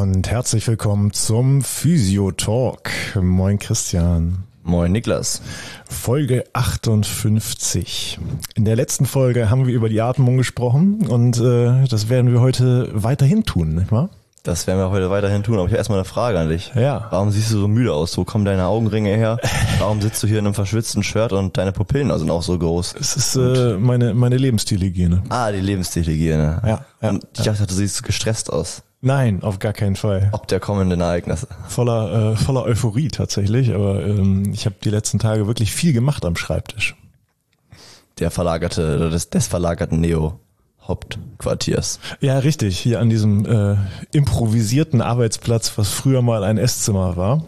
und herzlich willkommen zum Physio-Talk. Moin Christian. Moin Niklas. Folge 58. In der letzten Folge haben wir über die Atmung gesprochen und das werden wir heute weiterhin tun, nicht wahr? Das werden wir heute weiterhin tun, aber ich habe erstmal eine Frage an dich. Ja. Warum siehst du so müde aus? Wo kommen deine Augenringe her? Warum sitzt du hier in einem verschwitzten Shirt und deine Pupillen sind auch so groß? Es ist meine Lebensstilhygiene. Ah, die Lebensstilhygiene. Ja. Und ich dachte, du siehst gestresst aus. Nein, auf gar keinen Fall. Ob der kommenden Ereignisse. Voller Euphorie tatsächlich, aber ich habe die letzten Tage wirklich viel gemacht am Schreibtisch. Des verlagerten Neo-Hauptquartiers. Ja, richtig. Hier an diesem improvisierten Arbeitsplatz, was früher mal ein Esszimmer war,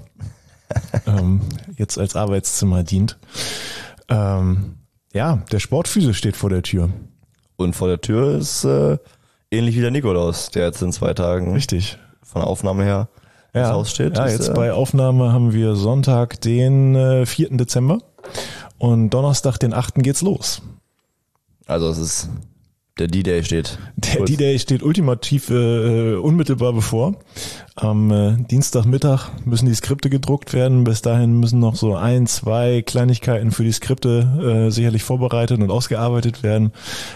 jetzt als Arbeitszimmer dient. Ja, der Sportphysio steht vor der Tür. Und vor der Tür ist ähnlich wie der Nikolaus, der jetzt in 2 Tagen Richtig. von der Aufnahme her ins Haus steht. Ja, jetzt bei Aufnahme haben wir Sonntag, den 4. Dezember und Donnerstag, den 8. geht's los. Also es ist der D-Day steht. Der D-Day steht ultimativ unmittelbar bevor. Am Dienstagmittag müssen die Skripte gedruckt werden. Bis dahin müssen noch so 1, 2 Kleinigkeiten für die Skripte sicherlich vorbereitet und ausgearbeitet werden.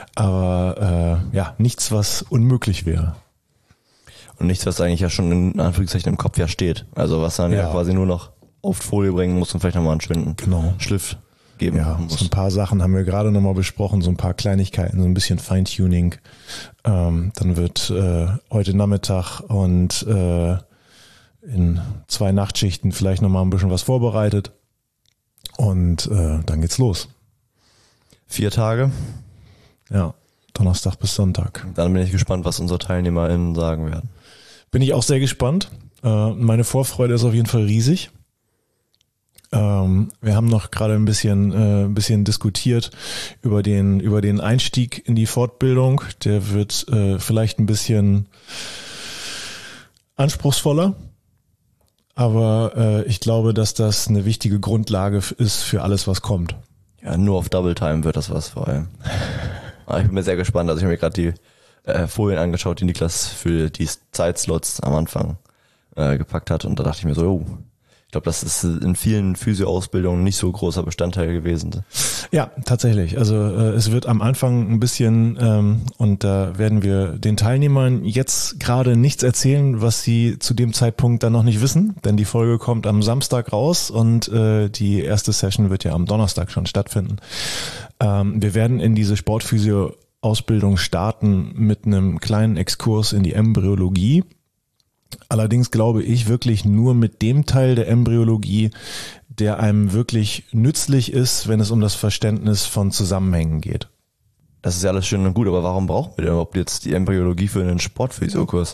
Aber ja, nichts, was unmöglich wäre. Und nichts, was eigentlich ja schon in Anführungszeichen im Kopf ja steht. Also was dann ja quasi nur noch auf Folie bringen muss und vielleicht nochmal einen schönen Schliff geben muss. So ein paar Sachen haben wir gerade nochmal besprochen, so ein paar Kleinigkeiten, so ein bisschen Feintuning. Dann wird heute Nachmittag und in 2 Nachtschichten vielleicht nochmal ein bisschen was vorbereitet und dann geht's los. 4 Tage? Ja, Donnerstag bis Sonntag. Dann bin ich gespannt, was unsere TeilnehmerInnen sagen werden. Bin ich auch sehr gespannt. Meine Vorfreude ist auf jeden Fall riesig. Wir haben noch gerade ein bisschen diskutiert über den Einstieg in die Fortbildung. Der wird vielleicht ein bisschen anspruchsvoller, aber ich glaube, dass das eine wichtige Grundlage ist für alles, was kommt. Ja, nur auf Double Time wird das was vor allem. Ich bin mir sehr gespannt. Also ich habe mir gerade die Folien angeschaut, die Niklas für die Zeitslots am Anfang gepackt hat und da dachte ich mir so, ich glaube, das ist in vielen Physio-Ausbildungen nicht so ein großer Bestandteil gewesen. Ja, tatsächlich. Also es wird am Anfang ein bisschen, und da werden wir den Teilnehmern jetzt gerade nichts erzählen, was sie zu dem Zeitpunkt dann noch nicht wissen, denn die Folge kommt am Samstag raus und die erste Session wird ja am Donnerstag schon stattfinden. Wir werden in diese Sportphysio-Ausbildung starten mit einem kleinen Exkurs in die Embryologie. Allerdings glaube ich wirklich nur mit dem Teil der Embryologie, der einem wirklich nützlich ist, wenn es um das Verständnis von Zusammenhängen geht. Das ist ja alles schön und gut, aber warum brauchen wir denn überhaupt jetzt die Embryologie für einen Sportphysiokurs?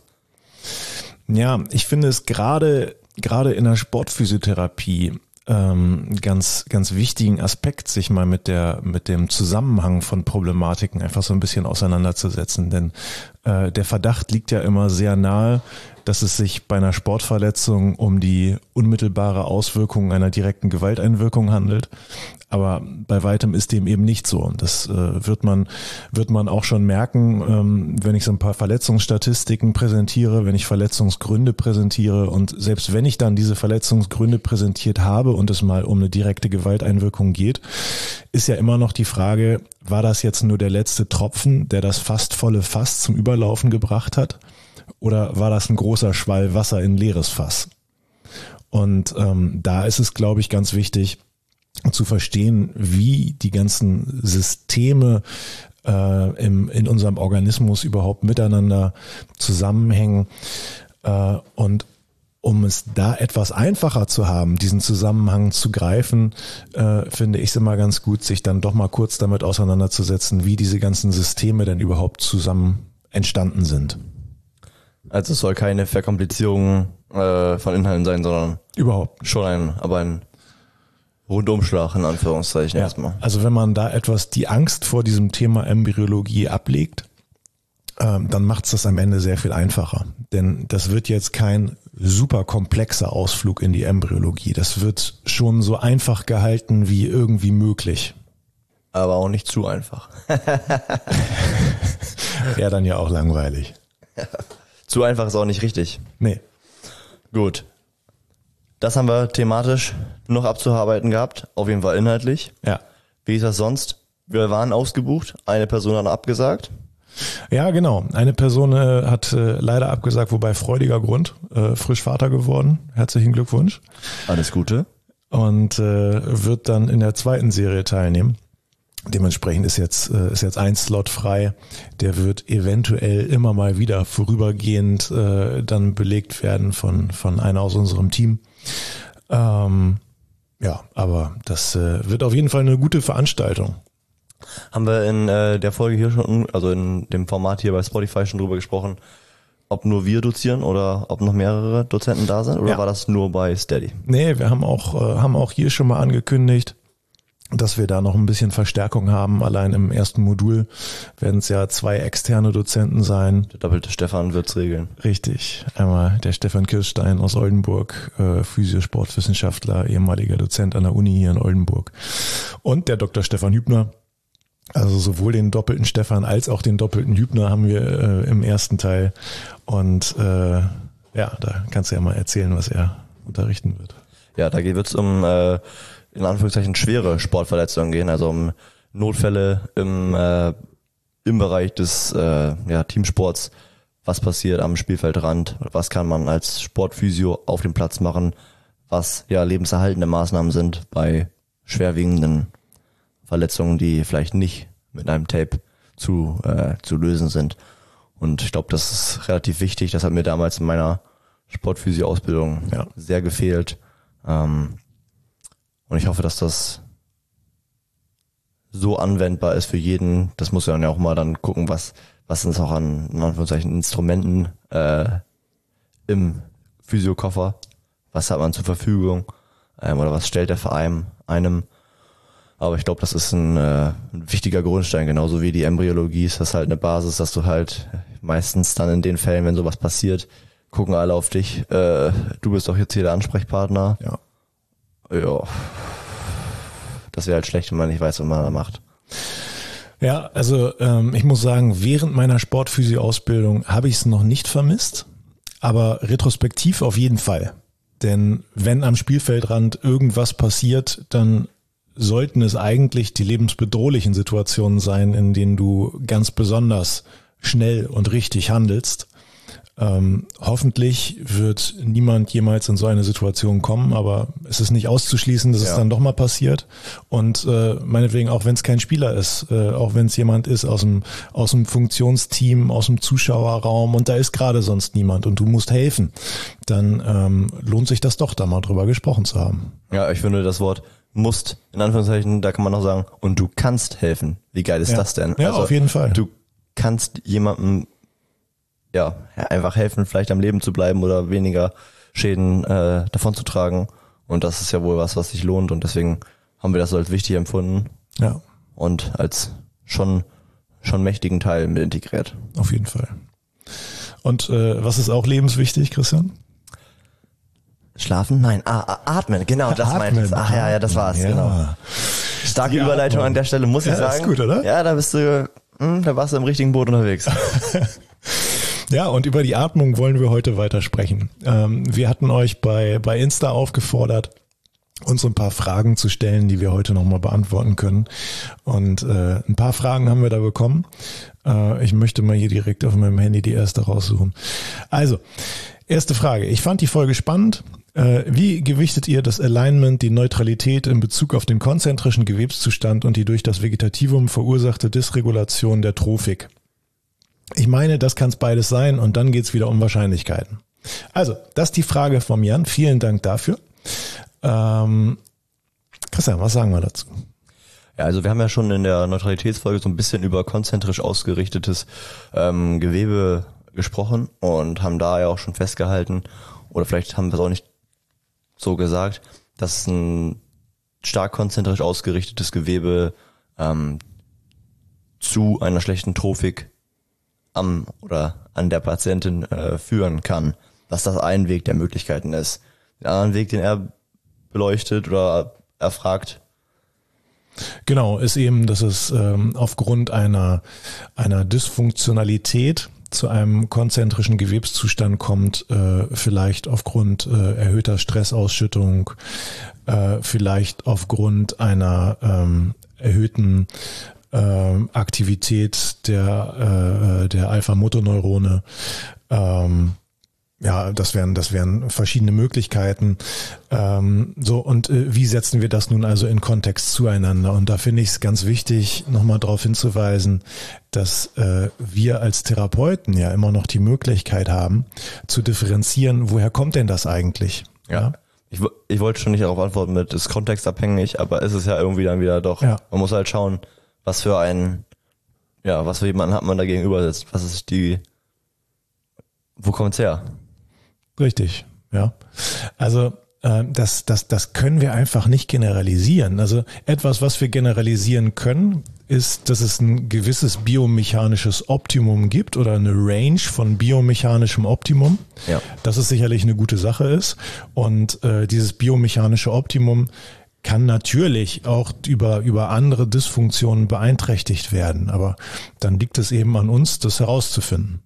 Ja, ich finde es gerade in der Sportphysiotherapie ganz wichtigen Aspekt, sich mal mit dem Zusammenhang von Problematiken einfach so ein bisschen auseinanderzusetzen, denn der Verdacht liegt ja immer sehr nahe, dass es sich bei einer Sportverletzung um die unmittelbare Auswirkung einer direkten Gewalteinwirkung handelt. Aber bei weitem ist dem eben nicht so. Und das wird man auch schon merken, wenn ich so ein paar Verletzungsstatistiken präsentiere, wenn ich Verletzungsgründe präsentiere. Und selbst wenn ich dann diese Verletzungsgründe präsentiert habe und es mal um eine direkte Gewalteinwirkung geht, ist ja immer noch die Frage, war das jetzt nur der letzte Tropfen, der das fast volle Fass zum Überlaufen gebracht hat? Oder war das ein großer Schwall Wasser in ein leeres Fass? Und da ist es, glaube ich, ganz wichtig zu verstehen, wie die ganzen Systeme in unserem Organismus überhaupt miteinander zusammenhängen. Und um es da etwas einfacher zu haben, diesen Zusammenhang zu greifen, finde ich es immer ganz gut, sich dann doch mal kurz damit auseinanderzusetzen, wie diese ganzen Systeme denn überhaupt zusammen entstanden sind. Also es soll keine Verkomplizierung von Inhalten sein, sondern überhaupt schon ein Rundumschlag in Anführungszeichen erstmal. Also wenn man da etwas die Angst vor diesem Thema Embryologie ablegt, dann macht es das am Ende sehr viel einfacher. Denn das wird jetzt kein super komplexer Ausflug in die Embryologie. Das wird schon so einfach gehalten wie irgendwie möglich. Aber auch nicht zu einfach. Wäre dann ja auch langweilig. Zu einfach ist auch nicht richtig. Nee. Gut. Das haben wir thematisch noch abzuarbeiten gehabt. Auf jeden Fall inhaltlich. Ja. Wie ist das sonst? Wir waren ausgebucht. Eine Person hat abgesagt. Ja, genau. Eine Person hat leider abgesagt, wobei freudiger Grund. Frisch Vater geworden. Herzlichen Glückwunsch. Alles Gute. Und wird dann in der zweiten Serie teilnehmen. Dementsprechend ist jetzt ein Slot frei. Der wird eventuell immer mal wieder vorübergehend dann belegt werden von einer aus unserem Team. Ja, aber das wird auf jeden Fall eine gute Veranstaltung. Haben wir in der Folge hier schon, also in dem Format hier bei Spotify schon drüber gesprochen, ob nur wir dozieren oder ob noch mehrere Dozenten da sind? Oder Ja. war das nur bei Steady? Nee, wir haben auch hier schon mal angekündigt, dass wir da noch ein bisschen Verstärkung haben. Allein im ersten Modul werden es ja 2 externe Dozenten sein. Der doppelte Stefan wird's regeln. Richtig. Einmal der Stefan Kirstein aus Oldenburg, Physio-Sportwissenschaftler, ehemaliger Dozent an der Uni hier in Oldenburg. Und der Dr. Stefan Hübner. Also sowohl den doppelten Stefan als auch den doppelten Hübner haben wir im ersten Teil. Und ja, da kannst du ja mal erzählen, was er unterrichten wird. Ja, da wird's um in Anführungszeichen schwere Sportverletzungen gehen, also um Notfälle im Bereich des Teamsports. Was passiert am Spielfeldrand? Was kann man als Sportphysio auf dem Platz machen? Was ja lebenserhaltende Maßnahmen sind bei schwerwiegenden Verletzungen, die vielleicht nicht mit einem Tape zu lösen sind. Und ich glaube, das ist relativ wichtig. Das hat mir damals in meiner Sportphysio-Ausbildung sehr gefehlt. Und ich hoffe, dass das so anwendbar ist für jeden. Das muss man ja auch mal dann gucken, was sind auch an in Anführungszeichen Instrumenten im Physiokoffer. Was hat man zur Verfügung? Oder was stellt der Verein einem? Aber ich glaube, das ist ein wichtiger Grundstein, genauso wie die Embryologie ist das halt eine Basis, dass du halt meistens dann in den Fällen, wenn sowas passiert, gucken alle auf dich. Du bist doch jetzt hier der Ansprechpartner. Ja. Ja. Das wäre halt schlecht, wenn man nicht weiß, was man da macht. Ja, also ich muss sagen, während meiner Sportphysio-Ausbildung habe ich es noch nicht vermisst, aber retrospektiv auf jeden Fall. Denn wenn am Spielfeldrand irgendwas passiert, dann sollten es eigentlich die lebensbedrohlichen Situationen sein, in denen du ganz besonders schnell und richtig handelst. Hoffentlich wird niemand jemals in so eine Situation kommen, aber es ist nicht auszuschließen, dass es dann doch mal passiert. Und meinetwegen auch wenn es kein Spieler ist, auch wenn es jemand ist aus dem Funktionsteam, aus dem Zuschauerraum und da ist gerade sonst niemand und du musst helfen, dann lohnt sich das doch, da mal drüber gesprochen zu haben. Ja, ich finde das Wort musst, in Anführungszeichen, da kann man noch sagen, und du kannst helfen. Wie geil ist das denn? Ja, also, auf jeden Fall. Du kannst jemandem einfach helfen, vielleicht am Leben zu bleiben oder weniger Schäden davon zu tragen. Und das ist ja wohl was sich lohnt und deswegen haben wir das so als wichtig empfunden. Ja. Und als schon mächtigen Teil mit integriert. Auf jeden Fall. Und was ist auch lebenswichtig, Christian? Schlafen? Nein. Atmen. Genau, das meinte ich. Ach ja, das war's. Ja. Genau. Starke Überleitung an der Stelle, muss ich sagen. Ist gut, oder? Ja, da warst du im richtigen Boot unterwegs. Ja, und über die Atmung wollen wir heute weiter sprechen. Wir hatten euch bei Insta aufgefordert, uns ein paar Fragen zu stellen, die wir heute nochmal beantworten können. Und ein paar Fragen haben wir da bekommen. Ich möchte mal hier direkt auf meinem Handy die erste raussuchen. Also, erste Frage. Ich fand die Folge spannend. Wie gewichtet ihr das Alignment, die Neutralität in Bezug auf den konzentrischen Gewebszustand und die durch das Vegetativum verursachte Dysregulation der Trophik? Ich meine, das kann es beides sein und dann geht's wieder um Wahrscheinlichkeiten. Also, das ist die Frage von Jan. Vielen Dank dafür. Christian, was sagen wir dazu? Ja, also wir haben ja schon in der Neutralitätsfolge so ein bisschen über konzentrisch ausgerichtetes Gewebe gesprochen und haben da ja auch schon festgehalten, oder vielleicht haben wir es auch nicht so gesagt, dass ein stark konzentrisch ausgerichtetes Gewebe zu einer schlechten Trophik am oder an der Patientin führen kann. Dass das ein Weg der Möglichkeiten ist. Den anderen Weg, den er beleuchtet oder erfragt. Genau, ist eben, dass es aufgrund einer Dysfunktionalität zu einem konzentrischen Gewebszustand kommt, vielleicht aufgrund erhöhter Stressausschüttung, vielleicht aufgrund einer erhöhten Aktivität der Alpha-Motoneurone. Ja, das wären verschiedene Möglichkeiten. Wie setzen wir das nun also in Kontext zueinander? Und da finde ich es ganz wichtig, nochmal darauf hinzuweisen, dass wir als Therapeuten ja immer noch die Möglichkeit haben, zu differenzieren, woher kommt denn das eigentlich? Ja. Ich wollte schon nicht darauf antworten mit, ist kontextabhängig, aber ist es ja irgendwie dann wieder doch. Ja. Man muss halt schauen, was für jemanden hat man da gegenübersetzt. Wo kommt's her? Richtig, ja. Also das können wir einfach nicht generalisieren. Also etwas, was wir generalisieren können, ist, dass es ein gewisses biomechanisches Optimum gibt oder eine Range von biomechanischem Optimum. Ja. Dass es sicherlich eine gute Sache ist. Und dieses biomechanische Optimum kann natürlich auch über andere Dysfunktionen beeinträchtigt werden. Aber dann liegt es eben an uns, das herauszufinden.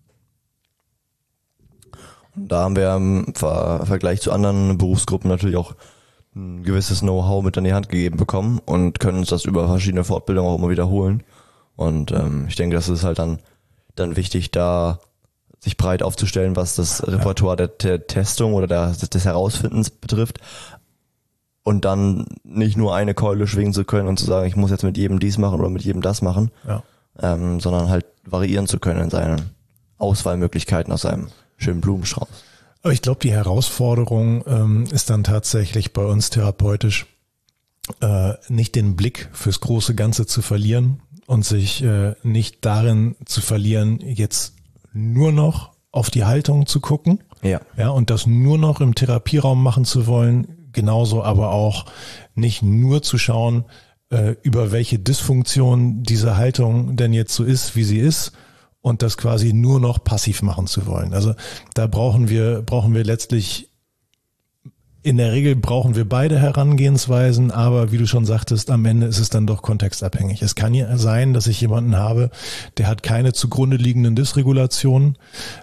Da haben wir im Vergleich zu anderen Berufsgruppen natürlich auch ein gewisses Know-how mit an die Hand gegeben bekommen und können uns das über verschiedene Fortbildungen auch immer wiederholen. Und ich denke, das ist halt dann wichtig, da sich breit aufzustellen, was das Repertoire der Testung oder des Herausfindens betrifft. Und dann nicht nur eine Keule schwingen zu können und zu sagen, ich muss jetzt mit jedem dies machen oder mit jedem das machen, sondern halt variieren zu können in seinen Auswahlmöglichkeiten aus seinem schönen Blumenstrauß. Aber ich glaube, die Herausforderung ist dann tatsächlich bei uns therapeutisch, nicht den Blick fürs große Ganze zu verlieren und sich nicht darin zu verlieren, jetzt nur noch auf die Haltung zu gucken. Ja. Ja, und das nur noch im Therapieraum machen zu wollen, genauso aber auch nicht nur zu schauen, über welche Dysfunktion diese Haltung denn jetzt so ist, wie sie ist, und das quasi nur noch passiv machen zu wollen. Also da brauchen wir letztlich, in der Regel brauchen wir beide Herangehensweisen, aber wie du schon sagtest, am Ende ist es dann doch kontextabhängig. Es kann ja sein, dass ich jemanden habe, der hat keine zugrunde liegenden Dysregulationen,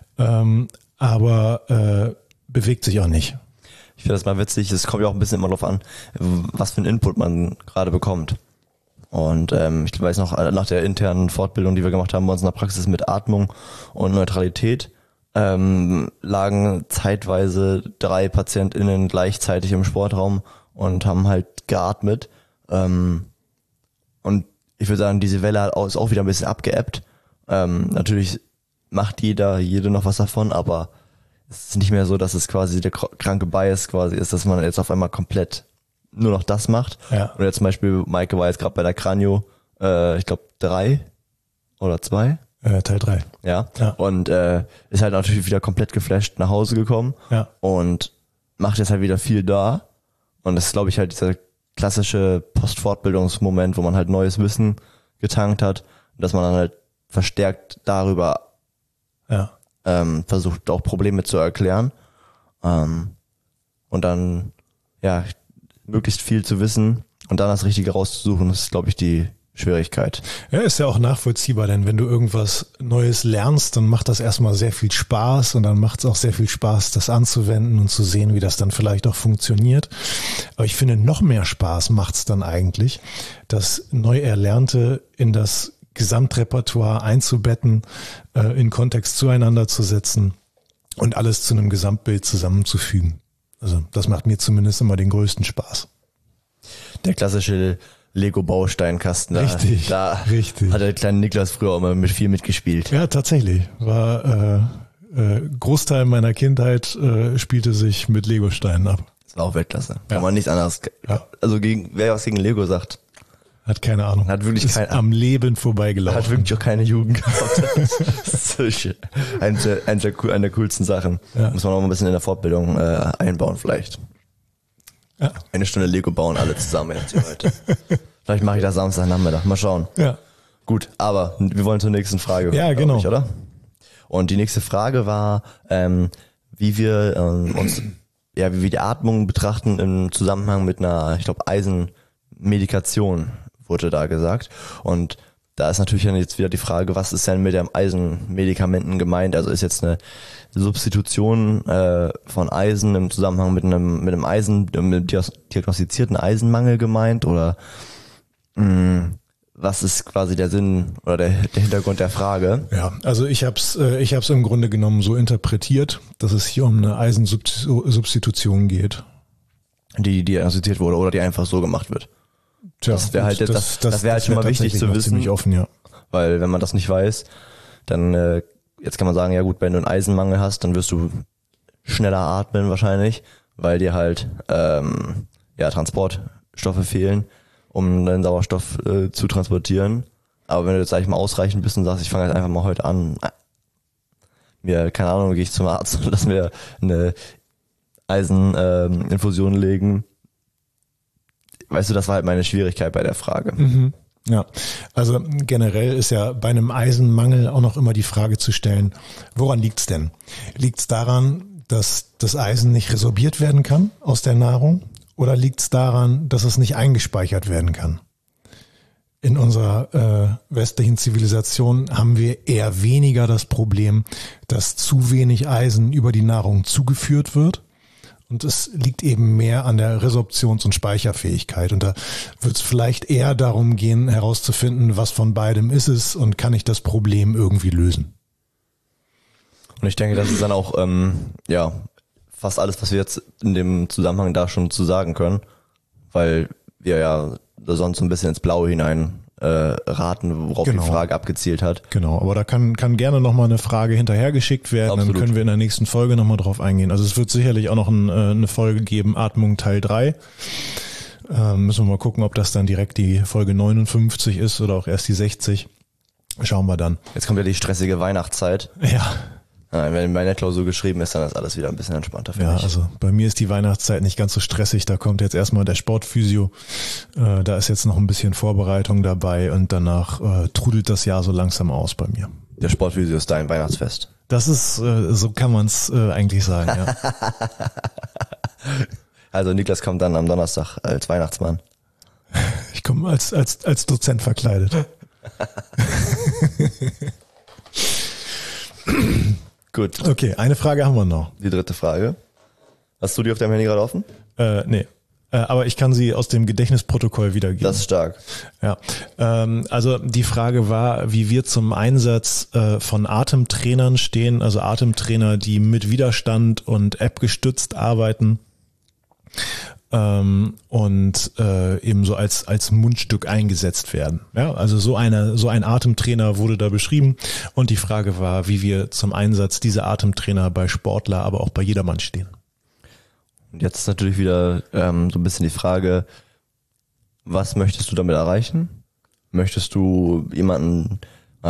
aber bewegt sich auch nicht. Ich finde das mal witzig, es kommt ja auch ein bisschen immer darauf an, was für einen Input man gerade bekommt. Und ich weiß noch, nach der internen Fortbildung, die wir gemacht haben bei uns in der Praxis mit Atmung und Neutralität, lagen zeitweise 3 PatientInnen gleichzeitig im Sportraum und haben halt geatmet. Und ich würde sagen, diese Welle ist auch wieder ein bisschen abgeebbt. Natürlich macht jede noch was davon, aber es ist nicht mehr so, dass es quasi der kranke Bias quasi ist, dass man jetzt auf einmal komplett nur noch das macht. Ja. Oder zum Beispiel, Maike war jetzt gerade bei der Kranio, ich glaube 3 oder 2. Teil 3. Ja. Und ist halt natürlich wieder komplett geflasht nach Hause gekommen und macht jetzt halt wieder viel da. Und das ist, glaube ich, halt dieser klassische Postfortbildungsmoment, wo man halt neues Wissen getankt hat und dass man dann halt verstärkt darüber versucht, auch Probleme zu erklären. Und dann, möglichst viel zu wissen und dann das Richtige rauszusuchen, das ist, glaube ich, die Schwierigkeit. Ja, ist ja auch nachvollziehbar, denn wenn du irgendwas Neues lernst, dann macht das erstmal sehr viel Spaß und dann macht es auch sehr viel Spaß, das anzuwenden und zu sehen, wie das dann vielleicht auch funktioniert. Aber ich finde, noch mehr Spaß macht es dann eigentlich, das Neuerlernte in das Gesamtrepertoire einzubetten, in Kontext zueinander zu setzen und alles zu einem Gesamtbild zusammenzufügen. Also das macht mir zumindest immer den größten Spaß. Der klassische Lego-Bausteinkasten. Richtig. Hat der kleine Niklas früher auch immer viel mitgespielt. Ja, tatsächlich. War Großteil meiner Kindheit spielte sich mit Lego-Steinen ab. Das war auch Weltklasse. Kann man nichts anderes. Ja. Also wer was gegen Lego sagt. Hat keine Ahnung. Hat wirklich am Leben vorbeigelaufen. Hat wirklich auch keine Jugend gehabt. Das ist eine der coolsten Sachen. Ja. Muss man auch mal ein bisschen in der Fortbildung einbauen vielleicht. Ja. 1 Stunde Lego bauen alle zusammen jetzt hier heute. Vielleicht mache ich das Samstagnachmittag. Mal schauen. Ja. Gut, aber wir wollen zur nächsten Frage. Ja, genau. Oder? Und die nächste Frage war, wie wir wie wir die Atmung betrachten im Zusammenhang mit einer, ich glaube, Eisenmedikation, wurde da gesagt. Und da ist natürlich dann jetzt wieder die Frage, was ist denn mit den Eisenmedikamenten gemeint? Also ist jetzt eine Substitution von Eisen im Zusammenhang mit einem diagnostizierten Eisenmangel gemeint oder was ist quasi der Sinn oder der Hintergrund der Frage? Ja, also ich hab's im Grunde genommen so interpretiert, dass es hier um eine Eisensubstitution geht. Die diagnostiziert wurde oder die einfach so gemacht wird. Tja, das wäre halt, das wäre halt schon mal wichtig zu wissen. Ziemlich offen, ja. Weil wenn man das nicht weiß, dann jetzt kann man sagen, ja gut, wenn du einen Eisenmangel hast, dann wirst du schneller atmen wahrscheinlich, weil dir halt Transportstoffe fehlen, um deinen Sauerstoff zu transportieren. Aber wenn du jetzt, sag ich mal, ausreichend bist und sagst, ich fange jetzt einfach mal heute an, keine Ahnung, gehe ich zum Arzt und lass mir eine Eiseninfusion legen. Weißt du, das war halt meine Schwierigkeit bei der Frage. Mhm. Ja, also generell ist ja bei einem Eisenmangel auch noch immer die Frage zu stellen, woran liegt's denn? Liegt's daran, dass das Eisen nicht resorbiert werden kann aus der Nahrung oder liegt's daran, dass es nicht eingespeichert werden kann? In unserer westlichen Zivilisation haben wir eher weniger das Problem, dass zu wenig Eisen über die Nahrung zugeführt wird. Und es liegt eben mehr an der Resorptions- und Speicherfähigkeit. Und da wird es vielleicht eher darum gehen, herauszufinden, was von beidem ist es und kann ich das Problem irgendwie lösen. Und ich denke, das ist dann auch fast alles, was wir jetzt in dem Zusammenhang da schon zu sagen können, weil wir ja sonst so ein bisschen ins Blaue hinein raten, worauf die Frage abgezielt hat. Genau, aber da kann gerne nochmal eine Frage hinterhergeschickt werden, Absolut. Dann können wir in der nächsten Folge nochmal drauf eingehen. Also es wird sicherlich auch noch eine Folge geben, Atmung Teil 3. Müssen wir mal gucken, ob das dann direkt die Folge 59 ist oder auch erst die 60. Schauen wir dann. Jetzt kommt ja die stressige Weihnachtszeit. Ja. Wenn meine Klausur geschrieben ist, dann ist alles wieder ein bisschen entspannter für mich. Ja, also bei mir ist die Weihnachtszeit nicht ganz so stressig. Da kommt jetzt erstmal der Sportphysio. Da ist jetzt noch ein bisschen Vorbereitung dabei und danach trudelt das Jahr so langsam aus bei mir. Der Sportphysio ist dein Weihnachtsfest. Das ist, so kann man es eigentlich sagen, ja. Also Niklas kommt dann am Donnerstag als Weihnachtsmann. Ich komme als Dozent verkleidet. Gut. Okay, eine Frage haben wir noch. Die dritte Frage. Hast du die auf deinem Handy gerade offen? Nee. Aber ich kann sie aus dem Gedächtnisprotokoll wiedergeben. Das ist stark. Ja. Also die Frage war, wie wir zum Einsatz von Atemtrainern stehen, also Atemtrainer, die mit Widerstand und App gestützt arbeiten. Und eben so als Mundstück eingesetzt werden. Ja, also so ein Atemtrainer wurde da beschrieben und die Frage war, wie wir zum Einsatz dieser Atemtrainer bei Sportler, aber auch bei jedermann stehen. Und jetzt ist natürlich wieder so ein bisschen die Frage, was möchtest du damit erreichen? Möchtest du jemanden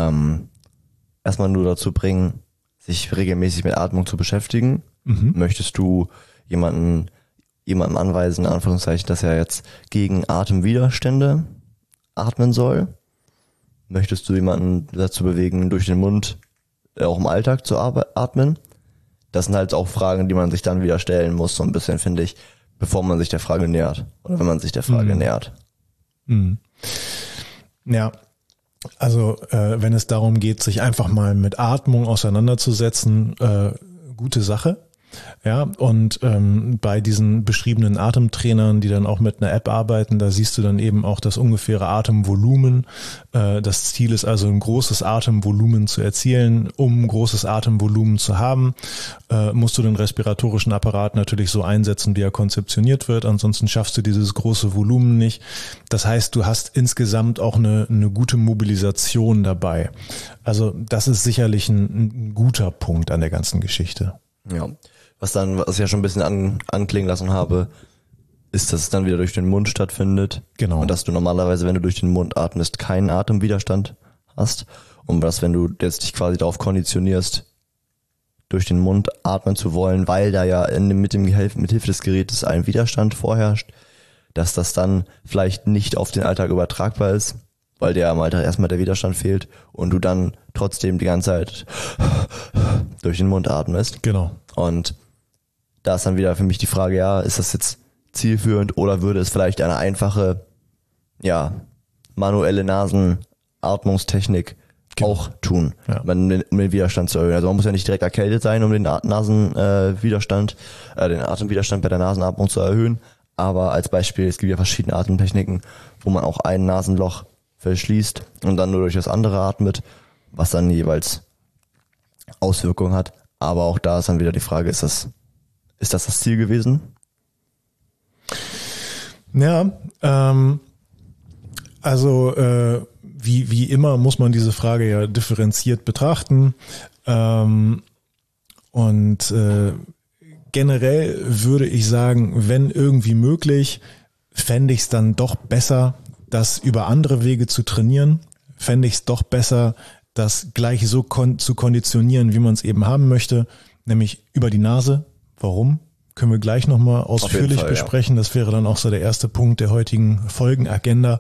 erstmal nur dazu bringen, sich regelmäßig mit Atmung zu beschäftigen? Mhm. Möchtest du jemandem anweisen, in Anführungszeichen, dass er jetzt gegen Atemwiderstände atmen soll? Möchtest du jemanden dazu bewegen, durch den Mund auch im Alltag zu atmen? Das sind halt auch Fragen, die man sich dann wieder stellen muss, so ein bisschen, finde ich, bevor man sich der Frage nähert. Oder wenn man sich der Frage nähert. Mhm. Ja, also wenn es darum geht, sich einfach mal mit Atmung auseinanderzusetzen, gute Sache. Ja, und bei diesen beschriebenen Atemtrainern, die dann auch mit einer App arbeiten, da siehst du dann eben auch das ungefähre Atemvolumen. Das Ziel ist also, ein großes Atemvolumen zu erzielen. Um ein großes Atemvolumen zu haben, musst du den respiratorischen Apparat natürlich so einsetzen, wie er konzeptioniert wird. Ansonsten schaffst du dieses große Volumen nicht. Das heißt, du hast insgesamt auch eine gute Mobilisation dabei. Also das ist sicherlich ein guter Punkt an der ganzen Geschichte. Ja. Was ich ja schon ein bisschen anklingen lassen habe, ist, dass es dann wieder durch den Mund stattfindet. Genau. Und dass du normalerweise, wenn du durch den Mund atmest, keinen Atemwiderstand hast. Und dass, wenn du jetzt dich quasi darauf konditionierst, durch den Mund atmen zu wollen, weil da ja mit Hilfe des Gerätes ein Widerstand vorherrscht, dass das dann vielleicht nicht auf den Alltag übertragbar ist, weil dir am Alltag erstmal der Widerstand fehlt und du dann trotzdem die ganze Zeit durch den Mund atmest. Genau. Und da ist dann wieder für mich die Frage, ja, ist das jetzt zielführend oder würde es vielleicht eine einfache, manuelle Atmungstechnik auch tun, um den Widerstand zu erhöhen. Also man muss ja nicht direkt erkältet sein, um den Nasenwiderstand, den Atemwiderstand bei der Nasenatmung zu erhöhen. Aber als Beispiel, es gibt ja verschiedene Atemtechniken, wo man auch ein Nasenloch verschließt und dann nur durch das andere atmet, was dann jeweils Auswirkungen hat. Aber auch da ist dann wieder die Frage, ist das Ziel gewesen? Ja, also wie immer muss man diese Frage ja differenziert betrachten. Und generell würde ich sagen, wenn irgendwie möglich, fände ich es dann doch besser, das über andere Wege zu trainieren. Fände ich es doch besser, das gleich so zu konditionieren, wie man es eben haben möchte, nämlich über die Nase. Warum? Können wir gleich nochmal ausführlich besprechen. Ja. Das wäre dann auch so der erste Punkt der heutigen Folgenagenda.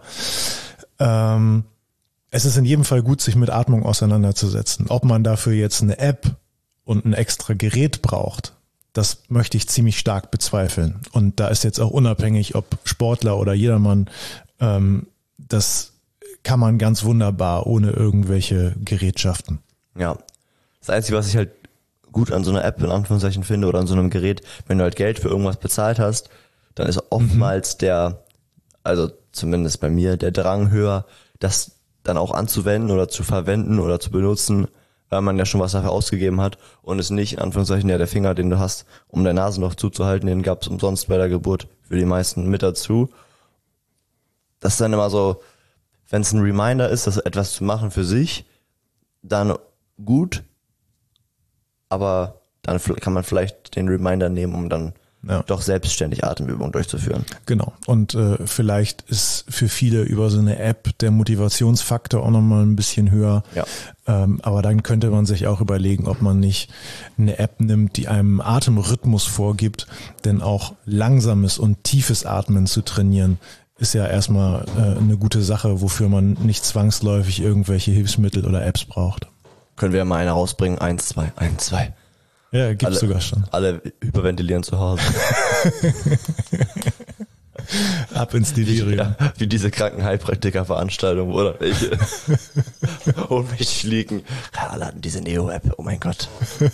Es ist in jedem Fall gut, sich mit Atmung auseinanderzusetzen. Ob man dafür jetzt eine App und ein extra Gerät braucht, das möchte ich ziemlich stark bezweifeln. Und da ist jetzt auch unabhängig, ob Sportler oder jedermann, das kann man ganz wunderbar ohne irgendwelche Gerätschaften. Ja, das Einzige, was ich halt gut an so einer App in Anführungszeichen finde oder an so einem Gerät, wenn du halt Geld für irgendwas bezahlt hast, dann ist oftmals also zumindest bei mir, der Drang höher, das dann auch anzuwenden oder zu verwenden oder zu benutzen, weil man ja schon was dafür ausgegeben hat und es nicht, in Anführungszeichen, der Finger, den du hast, um dein Nasenloch zuzuhalten, den gab es umsonst bei der Geburt für die meisten mit dazu. Das ist dann immer so, wenn es ein Reminder ist, das etwas zu machen für sich, dann gut, aber dann kann man vielleicht den Reminder nehmen, um dann doch selbstständig Atemübungen durchzuführen. Genau. Und vielleicht ist für viele über so eine App der Motivationsfaktor auch nochmal ein bisschen höher. Ja. Aber dann könnte man sich auch überlegen, ob man nicht eine App nimmt, die einem Atemrhythmus vorgibt, denn auch langsames und tiefes Atmen zu trainieren, ist ja erstmal eine gute Sache, wofür man nicht zwangsläufig irgendwelche Hilfsmittel oder Apps braucht. Können wir mal eine rausbringen? 1, 2, 1, 2. Ja, gibt's sogar schon. Alle hyperventilieren zu Hause. Ab ins Delirium. Wie diese Krankenheilpraktiker-Veranstaltung, oder welche ohnmächtig liegen. Ja, alle hatten diese Neo-App, oh mein Gott.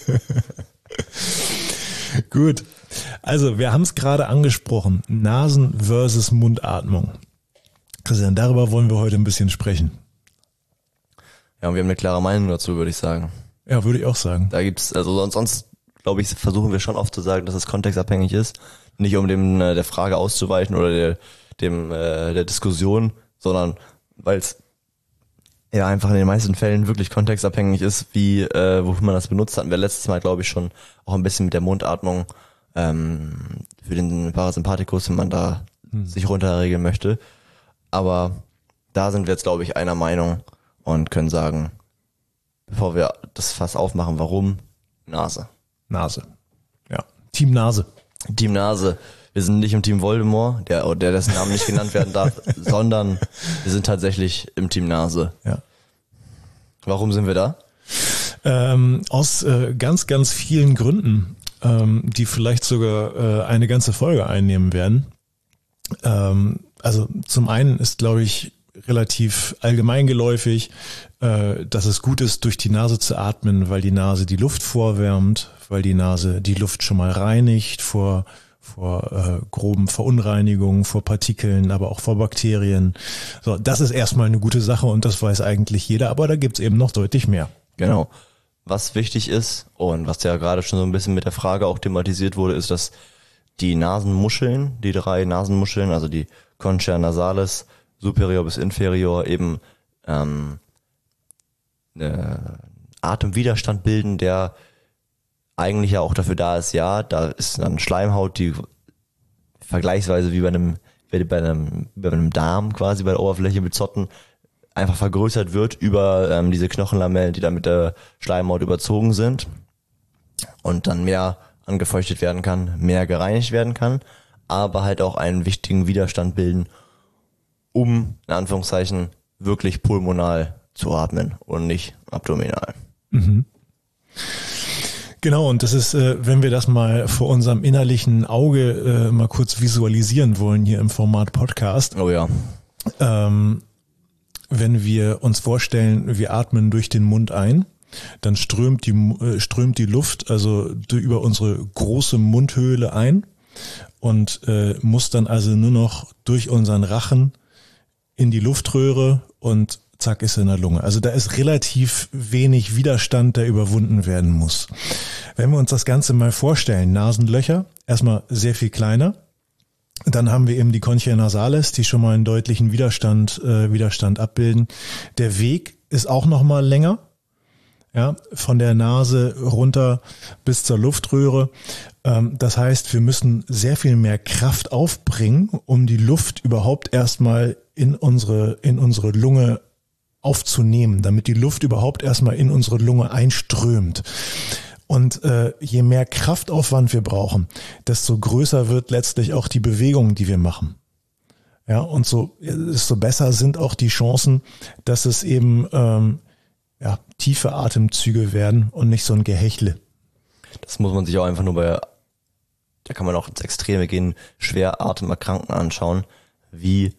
Gut, also wir haben es gerade angesprochen, Nasen versus Mundatmung. Christian, darüber wollen wir heute ein bisschen sprechen. Ja, und wir haben eine klare Meinung dazu, würde ich sagen. Ja, würde ich auch sagen. Da gibt's, also sonst glaube ich, versuchen wir schon oft zu sagen, dass es kontextabhängig ist. Nicht um dem der Frage auszuweichen oder der Diskussion, sondern weil es ja einfach in den meisten Fällen wirklich kontextabhängig ist, wie wofür man das benutzt. Hatten wir letztes Mal, glaube ich, schon auch ein bisschen mit der Mundatmung für den Parasympathikus, wenn man da sich runterregeln möchte. Aber da sind wir jetzt, glaube ich, einer Meinung und können sagen, bevor wir das Fass aufmachen, warum? Nase. Nase. Ja. Team Nase. Team Nase. Wir sind nicht im Team Voldemort, der dessen Namen nicht genannt werden darf, sondern wir sind tatsächlich im Team Nase. Ja. Warum sind wir da? Aus ganz, ganz vielen Gründen, die vielleicht sogar eine ganze Folge einnehmen werden. Also zum einen ist, glaube ich, relativ allgemeingeläufig, dass es gut ist, durch die Nase zu atmen, weil die Nase die Luft vorwärmt, weil die Nase die Luft schon mal reinigt vor groben Verunreinigungen, vor Partikeln, aber auch vor Bakterien. So, das ist erstmal eine gute Sache und das weiß eigentlich jeder, aber da gibt's eben noch deutlich mehr. Genau. Was wichtig ist und was ja gerade schon so ein bisschen mit der Frage auch thematisiert wurde, ist, dass die Nasenmuscheln, die 3 Nasenmuscheln, also die Concha nasalis, superior bis inferior, eben Atemwiderstand bilden, der eigentlich ja auch dafür da ist, da ist dann Schleimhaut, die vergleichsweise wie bei einem Darm quasi bei der Oberfläche mit Zotten einfach vergrößert wird über diese Knochenlamellen, die dann mit der Schleimhaut überzogen sind und dann mehr angefeuchtet werden kann, mehr gereinigt werden kann, aber halt auch einen wichtigen Widerstand bilden, um, in Anführungszeichen, wirklich pulmonal zu atmen und nicht abdominal. Mhm. Genau, und das ist, wenn wir das mal vor unserem innerlichen Auge mal kurz visualisieren wollen hier im Format Podcast. Oh ja. wenn wir uns vorstellen, wir atmen durch den Mund ein, dann strömt die Luft also über unsere große Mundhöhle ein und muss dann also nur noch durch unseren Rachen in die Luftröhre und zack ist in der Lunge. Also da ist relativ wenig Widerstand, der überwunden werden muss. Wenn wir uns das Ganze mal vorstellen, Nasenlöcher, erstmal sehr viel kleiner. Dann haben wir eben die Conchae nasales, die schon mal einen deutlichen Widerstand abbilden. Der Weg ist auch noch mal länger, ja, von der Nase runter bis zur Luftröhre. Das heißt, wir müssen sehr viel mehr Kraft aufbringen, um die Luft überhaupt erstmal in unsere Lunge aufzunehmen, damit die Luft überhaupt erstmal in unsere Lunge einströmt. Und je mehr Kraftaufwand wir brauchen, desto größer wird letztlich auch die Bewegung, die wir machen. Ja, und desto besser sind auch die Chancen, dass es eben tiefe Atemzüge werden und nicht so ein Gehechle. Das muss man sich auch einfach nur da kann man auch ins Extreme gehen, schwer Atemerkrankten anschauen, wie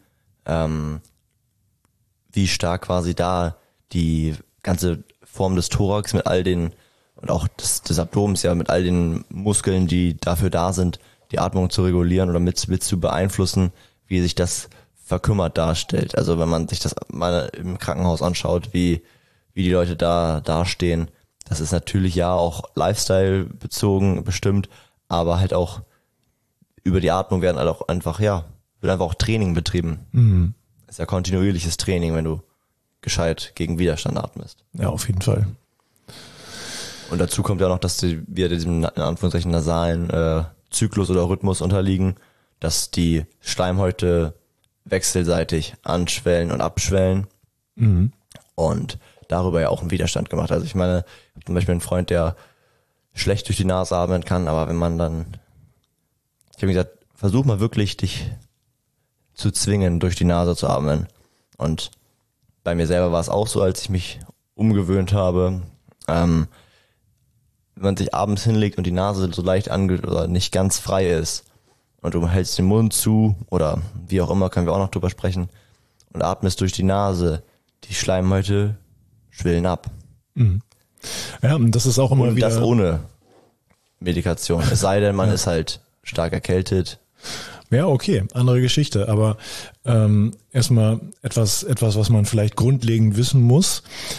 stark quasi da die ganze Form des Thorax mit all den und auch des Abdomens ja mit all den Muskeln, die dafür da sind, die Atmung zu regulieren oder mit zu beeinflussen, wie sich das verkümmert darstellt. Also wenn man sich das mal im Krankenhaus anschaut, wie die Leute da dastehen, das ist natürlich ja auch Lifestyle bezogen bestimmt, aber halt auch über die Atmung wird einfach auch Training betrieben. Mhm. Das ist ja kontinuierliches Training, wenn du gescheit gegen Widerstand atmest. Ja, auf jeden Fall. Und dazu kommt ja noch, dass wir diesem in Anführungszeichen nasalen Zyklus oder Rhythmus unterliegen, dass die Schleimhäute wechselseitig anschwellen und abschwellen und darüber ja auch einen Widerstand gemacht. Also ich meine, ich habe zum Beispiel einen Freund, der schlecht durch die Nase atmen kann, aber wenn man dann, ich habe gesagt, versuch mal wirklich dich zu zwingen, durch die Nase zu atmen. Und bei mir selber war es auch so, als ich mich umgewöhnt habe, wenn man sich abends hinlegt und die Nase so leicht oder nicht ganz frei ist und du hältst den Mund zu oder wie auch immer, können wir auch noch drüber sprechen und atmest durch die Nase, die Schleimhäute schwillen ab. Mhm. Ja, und das ist auch immer und wieder... das ohne Medikation. Es sei denn, man ist halt stark erkältet. Ja, okay, andere Geschichte, aber erstmal etwas, was man vielleicht grundlegend wissen muss.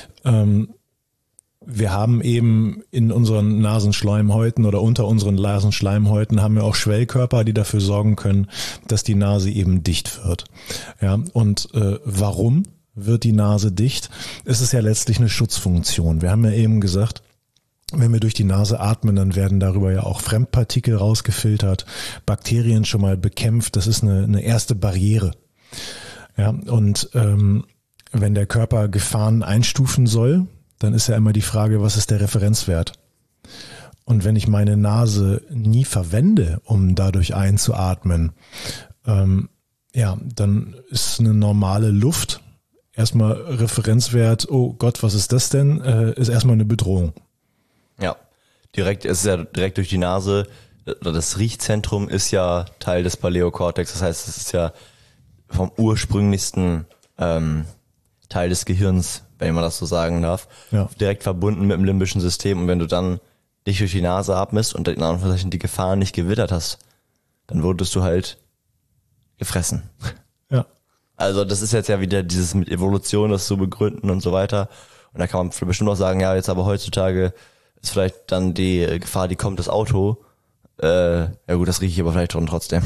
Wir haben eben in unseren Nasenschleimhäuten oder unter unseren Nasenschleimhäuten haben wir auch Schwellkörper, die dafür sorgen können, dass die Nase eben dicht wird. Ja, und warum wird die Nase dicht? Es ist ja letztlich eine Schutzfunktion. Wir haben ja eben gesagt, wenn wir durch die Nase atmen, dann werden darüber ja auch Fremdpartikel rausgefiltert, Bakterien schon mal bekämpft. Das ist eine erste Barriere. Ja, und wenn der Körper Gefahren einstufen soll, dann ist ja immer die Frage, was ist der Referenzwert? Und wenn ich meine Nase nie verwende, um dadurch einzuatmen, dann ist eine normale Luft erstmal Referenzwert, oh Gott, was ist das denn? Ist erstmal eine Bedrohung. Ja, es ist ja direkt durch die Nase. Das Riechzentrum ist ja Teil des Paläokortex. Das heißt, es ist ja vom ursprünglichsten Teil des Gehirns, wenn man das so sagen darf, direkt verbunden mit dem limbischen System. Und wenn du dann dich durch die Nase atmest und in Anführungszeichen die Gefahr nicht gewittert hast, dann wurdest du halt gefressen. Ja. Also das ist jetzt ja wieder dieses mit Evolution, das zu begründen und so weiter. Und da kann man bestimmt auch sagen, ja, jetzt aber heutzutage ist vielleicht dann die Gefahr, die kommt, das Auto. Ja gut, das rieche ich aber vielleicht schon trotzdem.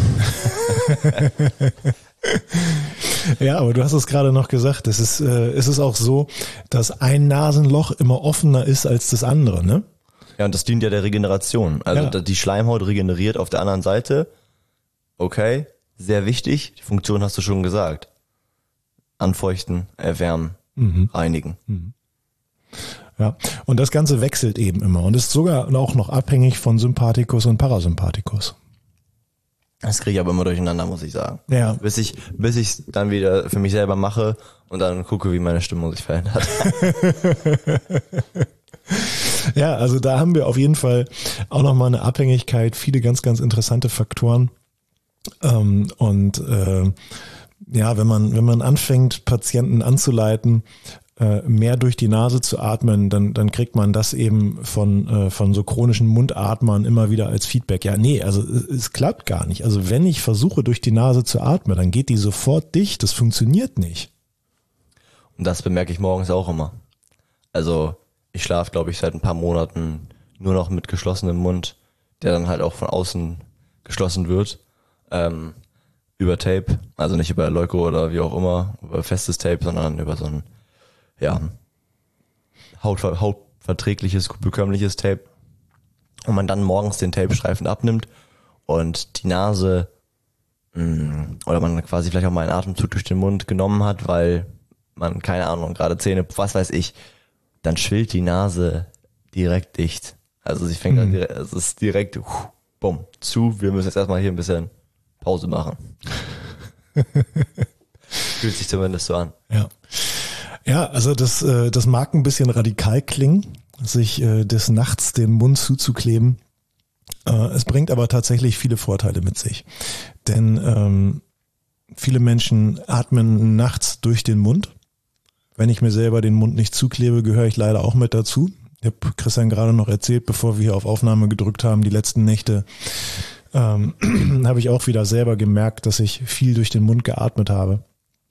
Ja, aber du hast es gerade noch gesagt, es ist auch so, dass ein Nasenloch immer offener ist als das andere, ne? Ja, und das dient ja der Regeneration. Also die Schleimhaut regeneriert auf der anderen Seite. Okay, sehr wichtig. Die Funktion hast du schon gesagt. Anfeuchten, erwärmen, reinigen. Mhm. Ja, und das Ganze wechselt eben immer und ist sogar auch noch abhängig von Sympathikus und Parasympathikus. Das kriege ich aber immer durcheinander, muss ich sagen. Ja. Bis ich dann wieder für mich selber mache und dann gucke, wie meine Stimmung sich verändert. Ja, also da haben wir auf jeden Fall auch nochmal eine Abhängigkeit, viele ganz, ganz interessante Faktoren. Ja, wenn man anfängt, Patienten anzuleiten, mehr durch die Nase zu atmen, dann kriegt man das eben von so chronischen Mundatmern immer wieder als Feedback. Ja, nee, also es klappt gar nicht. Also wenn ich versuche, durch die Nase zu atmen, dann geht die sofort dicht. Das funktioniert nicht. Und das bemerke ich morgens auch immer. Also ich schlafe, glaube ich, seit ein paar Monaten nur noch mit geschlossenem Mund, der dann halt auch von außen geschlossen wird. Über Tape, also nicht über Leuko oder wie auch immer, über festes Tape, sondern über so ein hautverträgliches, bekömmliches Tape. Und man dann morgens den Tapestreifen abnimmt und die Nase oder man quasi vielleicht auch mal einen Atemzug durch den Mund genommen hat, weil man, keine Ahnung, gerade Zähne, was weiß ich, dann schwillt die Nase direkt dicht. Also sie fängt an, es ist direkt, bumm, zu. Wir müssen jetzt erstmal hier ein bisschen Pause machen. Fühlt sich zumindest so an. Ja, also das mag ein bisschen radikal klingen, sich des Nachts den Mund zuzukleben. Es bringt aber tatsächlich viele Vorteile mit sich. Denn viele Menschen atmen nachts durch den Mund. Wenn ich mir selber den Mund nicht zuklebe, gehöre ich leider auch mit dazu. Ich habe Christian gerade noch erzählt, bevor wir hier auf Aufnahme gedrückt haben, die letzten Nächte habe ich auch wieder selber gemerkt, dass ich viel durch den Mund geatmet habe.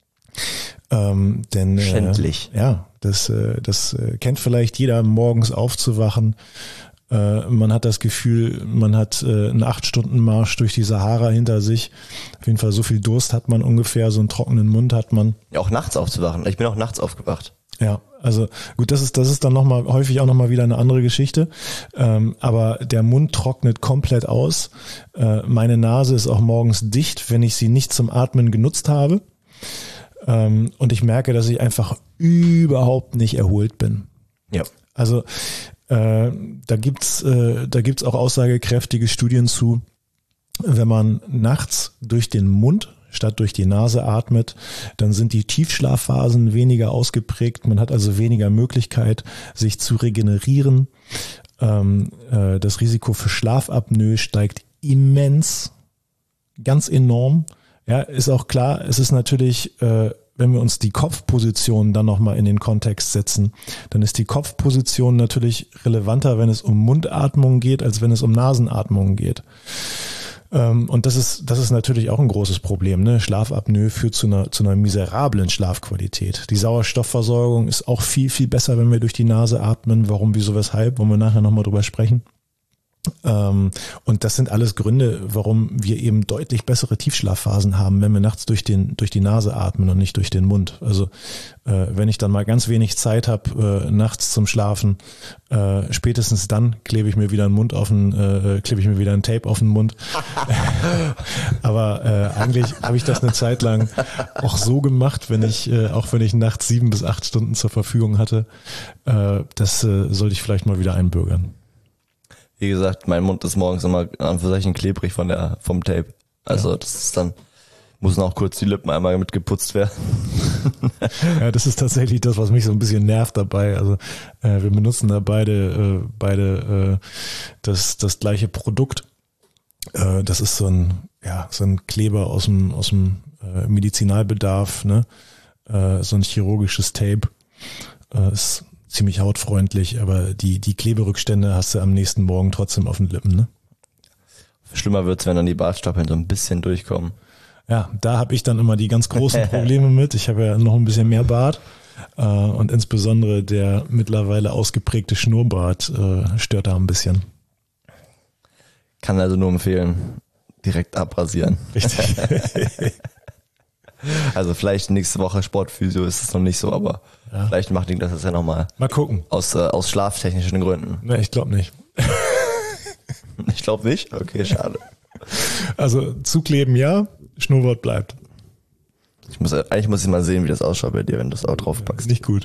Denn Schändlich. Das kennt vielleicht jeder, morgens aufzuwachen. Man hat das Gefühl, man hat einen 8-Stunden-Marsch durch die Sahara hinter sich. Auf jeden Fall so viel Durst hat man ungefähr, so einen trockenen Mund hat man. Ja, auch nachts aufzuwachen. Ich bin auch nachts aufgewacht. Ja, also gut, das ist dann häufig auch nochmal wieder eine andere Geschichte. Aber der Mund trocknet komplett aus. Meine Nase ist auch morgens dicht, wenn ich sie nicht zum Atmen genutzt habe. Und ich merke, dass ich einfach überhaupt nicht erholt bin. Ja. Also da gibt's auch aussagekräftige Studien zu, wenn man nachts durch den Mund statt durch die Nase atmet, dann sind die Tiefschlafphasen weniger ausgeprägt. Man hat also weniger Möglichkeit, sich zu regenerieren. Das Risiko für Schlafapnoe steigt immens, ganz enorm. Ja, ist auch klar, es ist natürlich, wenn wir uns die Kopfposition dann nochmal in den Kontext setzen, dann ist die Kopfposition natürlich relevanter, wenn es um Mundatmung geht, als wenn es um Nasenatmung geht. Und das ist natürlich auch ein großes Problem, ne? Schlafapnoe führt zu einer miserablen Schlafqualität. Die Sauerstoffversorgung ist auch viel, viel besser, wenn wir durch die Nase atmen. Warum, wieso, weshalb, wollen wir nachher nochmal drüber sprechen. Und das sind alles Gründe, warum wir eben deutlich bessere Tiefschlafphasen haben, wenn wir nachts durch die Nase atmen und nicht durch den Mund. Also wenn ich dann mal ganz wenig Zeit habe nachts zum Schlafen, spätestens dann klebe ich mir wieder ein Tape auf den Mund. Aber eigentlich habe ich das eine Zeit lang auch so gemacht, auch wenn ich nachts 7 bis 8 Stunden zur Verfügung hatte. Das sollte ich vielleicht mal wieder einbürgern. Wie gesagt, mein Mund ist morgens immer an für sich klebrig vom Tape. Also das ist dann, müssen auch kurz die Lippen einmal mit geputzt werden. Ja, das ist tatsächlich das, was mich so ein bisschen nervt dabei. Also wir benutzen da beide das gleiche Produkt. Das ist so ein Kleber aus dem Medizinalbedarf, ne? So ein chirurgisches Tape. Ist ziemlich hautfreundlich, aber die Kleberückstände hast du am nächsten Morgen trotzdem auf den Lippen, ne? Schlimmer wird's, wenn dann die Bartstoppeln so ein bisschen durchkommen. Ja, da habe ich dann immer die ganz großen Probleme mit. Ich habe ja noch ein bisschen mehr Bart und insbesondere der mittlerweile ausgeprägte Schnurrbart stört da ein bisschen. Kann also nur empfehlen, direkt abrasieren. Richtig. Also vielleicht nächste Woche Sportphysio ist es noch nicht so, aber vielleicht macht ihn das ja nochmal. Mal gucken. Aus schlaftechnischen Gründen. Ne, ich glaube nicht. Ich glaube nicht? Okay, schade. Also zukleben ja, Schnurrbart bleibt. Eigentlich muss ich mal sehen, wie das ausschaut bei dir, wenn du das auch drauf packst. Nicht gut.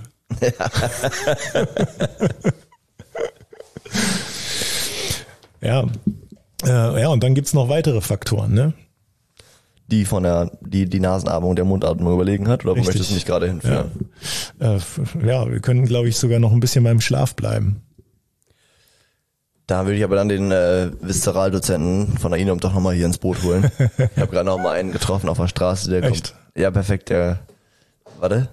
Ja. Ja, und dann gibt's noch weitere Faktoren, ne? Die die Nasenatmung, der Mundatmung überlegen hat, oder wo möchtest du mich gerade hinführen? Ja, wir können, glaube ich, sogar noch ein bisschen beim Schlaf bleiben. Da würde ich aber dann den Viszeraldozenten von der INOM doch nochmal hier ins Boot holen. Ich habe gerade noch mal einen getroffen auf der Straße, der kommt Ja, perfekt. Warte.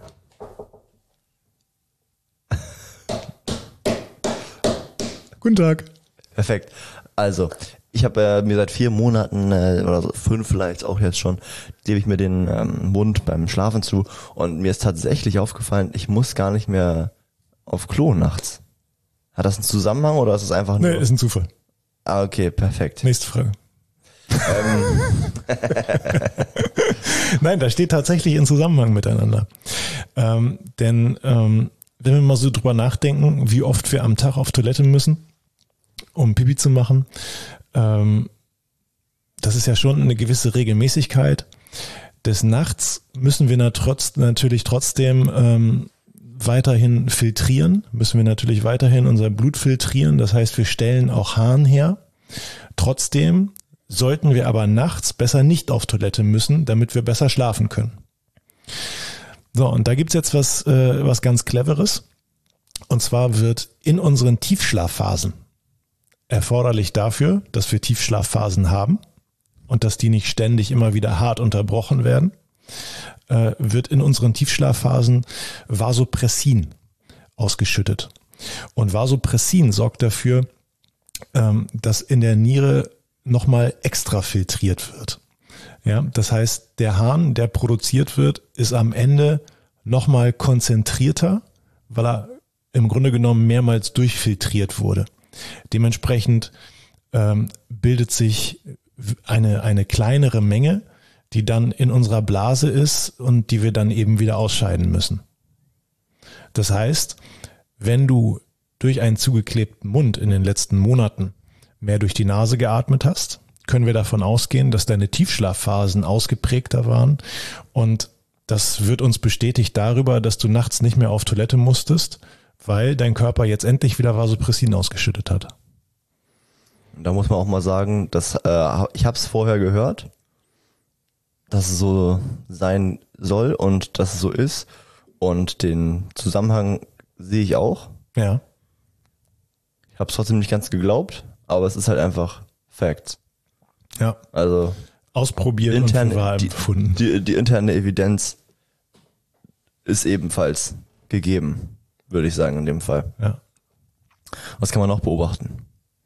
Guten Tag. Perfekt. Also, ich habe mir seit 4 Monaten oder so 5 vielleicht auch jetzt schon, klebe ich mir den Mund beim Schlafen zu und mir ist tatsächlich aufgefallen, ich muss gar nicht mehr auf Klo nachts. Hat das einen Zusammenhang oder ist es einfach nur... Nee, ist ein Zufall. Ah, okay, perfekt. Nächste Frage. Nein, da steht tatsächlich in Zusammenhang miteinander. Denn wenn wir mal so drüber nachdenken, wie oft wir am Tag auf Toilette müssen, um Pipi zu machen, das ist ja schon eine gewisse Regelmäßigkeit. Des Nachts müssen wir natürlich trotzdem weiterhin filtrieren, müssen wir natürlich weiterhin unser Blut filtrieren. Das heißt, wir stellen auch Harn her. Trotzdem sollten wir aber nachts besser nicht auf Toilette müssen, damit wir besser schlafen können. So, und da gibt's jetzt was ganz Cleveres. Und zwar wird in unseren Tiefschlafphasen erforderlich dafür, dass wir Tiefschlafphasen haben und dass die nicht ständig immer wieder hart unterbrochen werden, wird in unseren Tiefschlafphasen Vasopressin ausgeschüttet. Und Vasopressin sorgt dafür, dass in der Niere nochmal extra filtriert wird. Ja, das heißt, der Harn, der produziert wird, ist am Ende nochmal konzentrierter, weil er im Grunde genommen mehrmals durchfiltriert wurde. Dementsprechend bildet sich eine kleinere Menge, die dann in unserer Blase ist und die wir dann eben wieder ausscheiden müssen. Das heißt, wenn du durch einen zugeklebten Mund in den letzten Monaten mehr durch die Nase geatmet hast, können wir davon ausgehen, dass deine Tiefschlafphasen ausgeprägter waren und das wird uns bestätigt darüber, dass du nachts nicht mehr auf Toilette musstest, weil dein Körper jetzt endlich wieder Vasopressin ausgeschüttet hat. Da muss man auch mal sagen, dass ich habe es vorher gehört, dass es so sein soll und dass es so ist und den Zusammenhang sehe ich auch. Ja. Ich habe es trotzdem nicht ganz geglaubt, aber es ist halt einfach Facts. Ja. Also ausprobieren und für wahr empfunden. Die interne Evidenz ist ebenfalls gegeben, würde ich sagen in dem Fall. Ja. Was kann man noch beobachten?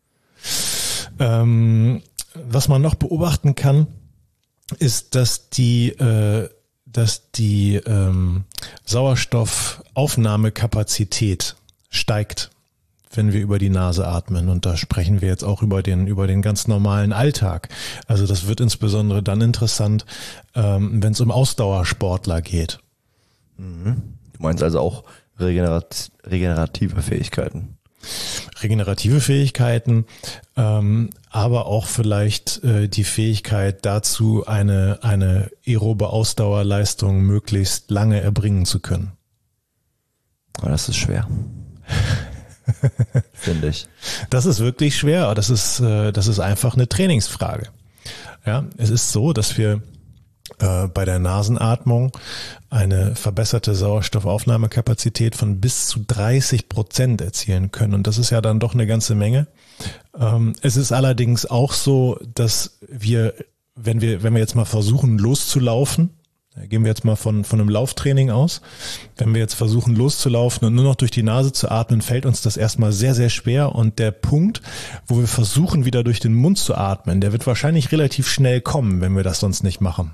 Was man noch beobachten kann, ist, dass die Sauerstoffaufnahmekapazität steigt, wenn wir über die Nase atmen. Und da sprechen wir jetzt auch über den ganz normalen Alltag. Also das wird insbesondere dann interessant, wenn es um Ausdauersportler geht. Du meinst also auch regenerative Fähigkeiten? Regenerative Fähigkeiten, aber auch vielleicht die Fähigkeit dazu, eine aerobe Ausdauerleistung möglichst lange erbringen zu können. Oh, das ist schwer. Finde ich. Das ist wirklich schwer, aber das ist einfach eine Trainingsfrage. Ja, es ist so, dass wir bei der Nasenatmung eine verbesserte Sauerstoffaufnahmekapazität von bis zu 30% erzielen können. Und das ist ja dann doch eine ganze Menge. Es ist allerdings auch so, dass wir, wenn wir jetzt mal versuchen loszulaufen, gehen wir jetzt mal von einem Lauftraining aus, wenn wir jetzt versuchen loszulaufen und nur noch durch die Nase zu atmen, fällt uns das erstmal sehr, sehr schwer. Und der Punkt, wo wir versuchen wieder durch den Mund zu atmen, der wird wahrscheinlich relativ schnell kommen, wenn wir das sonst nicht machen.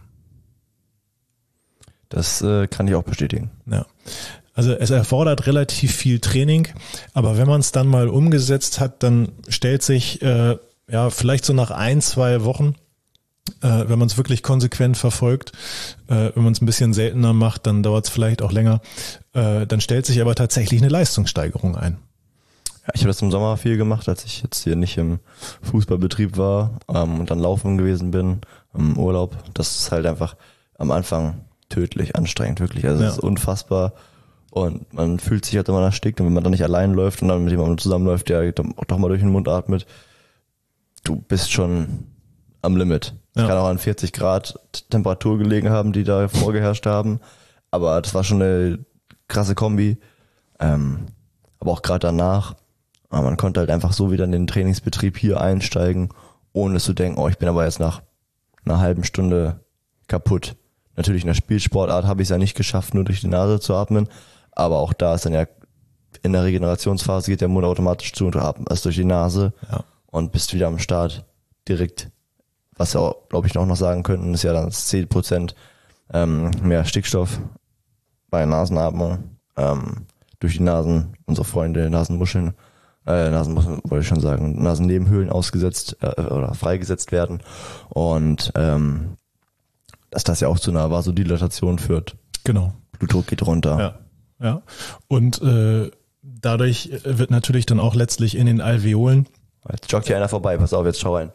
Das kann ich auch bestätigen. Ja. Also es erfordert relativ viel Training, aber wenn man es dann mal umgesetzt hat, dann stellt sich vielleicht so nach 1-2 Wochen, wenn man es wirklich konsequent verfolgt, wenn man es ein bisschen seltener macht, dann dauert es vielleicht auch länger, dann stellt sich aber tatsächlich eine Leistungssteigerung ein. Ja, ich habe das im Sommer viel gemacht, als ich jetzt hier nicht im Fußballbetrieb war und dann laufen gewesen bin, im Urlaub. Das ist halt einfach am Anfang tödlich anstrengend, wirklich. Also es ist unfassbar und man fühlt sich halt immer erstickt und wenn man dann nicht allein läuft und dann mit jemandem zusammenläuft, der doch mal durch den Mund atmet, du bist schon am Limit. Ja. Kann auch an 40 Grad Temperatur gelegen haben, die da vorgeherrscht haben, aber das war schon eine krasse Kombi. Aber auch gerade danach, man konnte halt einfach so wieder in den Trainingsbetrieb hier einsteigen, ohne zu denken, ich bin aber jetzt nach einer halben Stunde kaputt. Natürlich in der Spielsportart habe ich es ja nicht geschafft, nur durch die Nase zu atmen. Aber auch da ist dann ja in der Regenerationsphase geht der Mund automatisch zu und du atmest erst durch die Nase und bist wieder am Start direkt. Was wir auch, glaube ich, noch sagen könnten, ist ja dann 10% mehr Stickstoff bei Nasenatmung durch die Nasen, unsere Freunde Nasenmuscheln, wollte ich schon sagen, Nasennebenhöhlen ausgesetzt oder freigesetzt werden und dass das ja auch zu einer Vasodilatation führt. Genau. Blutdruck geht runter. Ja. Und dadurch wird natürlich dann auch letztlich in den Alveolen. Jetzt joggt hier einer vorbei, pass auf, jetzt schau rein.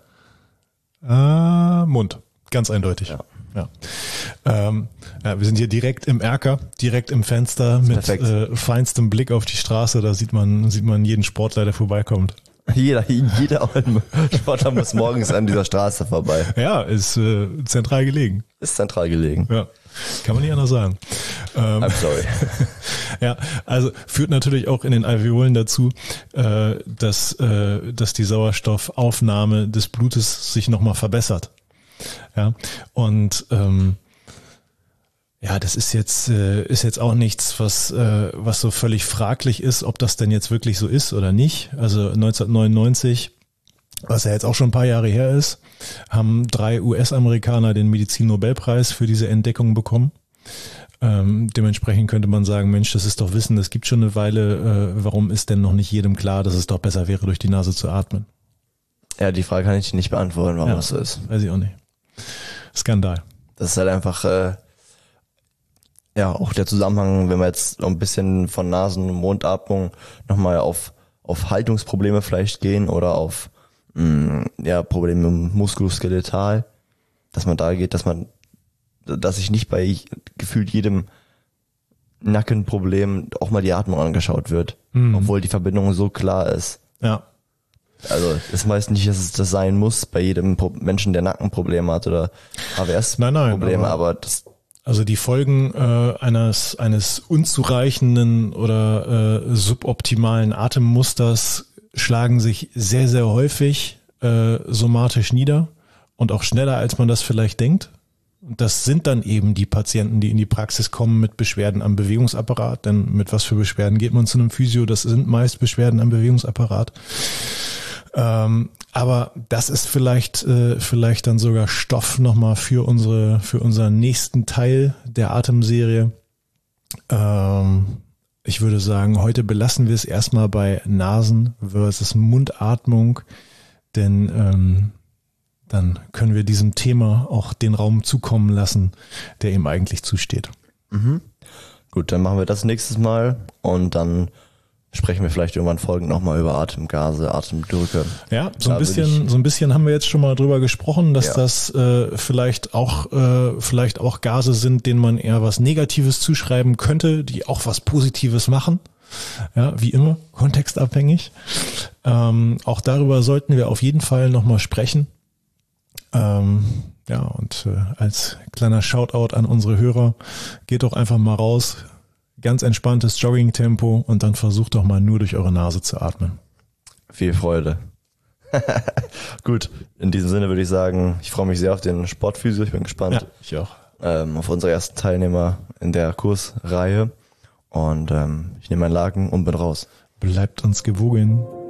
Mund, ganz eindeutig. Ja. Wir sind hier direkt im Erker, direkt im Fenster mit feinstem Blick auf die Straße. Da sieht man jeden Sportler, der vorbeikommt. Jeder Sportler muss morgens an dieser Straße vorbei. Ja, ist zentral gelegen. Ist zentral gelegen. Ja, kann man nicht anders sagen. I'm sorry. Ja, also führt natürlich auch in den Alveolen dazu, dass die Sauerstoffaufnahme des Blutes sich nochmal verbessert. Ja, und das ist jetzt auch nichts, was so völlig fraglich ist, ob das denn jetzt wirklich so ist oder nicht. Also 1999, was ja jetzt auch schon ein paar Jahre her ist, haben 3 US-Amerikaner den Medizin-Nobelpreis für diese Entdeckung bekommen. Dementsprechend könnte man sagen, Mensch, das ist doch Wissen, das gibt schon eine Weile. Warum ist denn noch nicht jedem klar, dass es doch besser wäre, durch die Nase zu atmen? Ja, die Frage kann ich nicht beantworten, warum das so ist. Weiß ich auch nicht. Skandal. Das ist halt einfach, auch der Zusammenhang, wenn wir jetzt noch ein bisschen von Nasen- und Mundatmung nochmal auf Haltungsprobleme vielleicht gehen oder auf Probleme muskuloskeletal, dass man da geht, dass sich nicht bei gefühlt jedem Nackenproblem auch mal die Atmung angeschaut wird, obwohl die Verbindung so klar ist. Ja. Also das heißt nicht, dass es das sein muss bei jedem Menschen, der Nackenprobleme hat oder AWS-Probleme, aber das... Also die Folgen eines unzureichenden oder suboptimalen Atemmusters schlagen sich sehr, sehr häufig somatisch nieder und auch schneller, als man das vielleicht denkt. Und das sind dann eben die Patienten, die in die Praxis kommen mit Beschwerden am Bewegungsapparat. Denn mit was für Beschwerden geht man zu einem Physio? Das sind meist Beschwerden am Bewegungsapparat. Aber das ist vielleicht dann sogar Stoff nochmal für unseren nächsten Teil der Atemserie. Ich würde sagen, heute belassen wir es erstmal bei Nasen versus Mundatmung, denn dann können wir diesem Thema auch den Raum zukommen lassen, der ihm eigentlich zusteht. Mhm. Gut, dann machen wir das nächstes Mal und dann sprechen wir vielleicht irgendwann folgend nochmal über Atemgase, Atemdrücke. Ja, so ein bisschen haben wir jetzt schon mal drüber gesprochen, dass das vielleicht auch Gase sind, denen man eher was Negatives zuschreiben könnte, die auch was Positives machen. Ja, wie immer, kontextabhängig. Auch darüber sollten wir auf jeden Fall nochmal sprechen. Als kleiner Shoutout an unsere Hörer, geht doch einfach mal raus, ganz entspanntes Jogging-Tempo und dann versucht doch mal nur durch eure Nase zu atmen. Viel Freude. Gut, in diesem Sinne würde ich sagen, ich freue mich sehr auf den Sportphysio, ich bin gespannt. Ja, ich auch. Auf unsere ersten Teilnehmer in der Kursreihe und ich nehme meinen Laken und bin raus. Bleibt uns gewogen.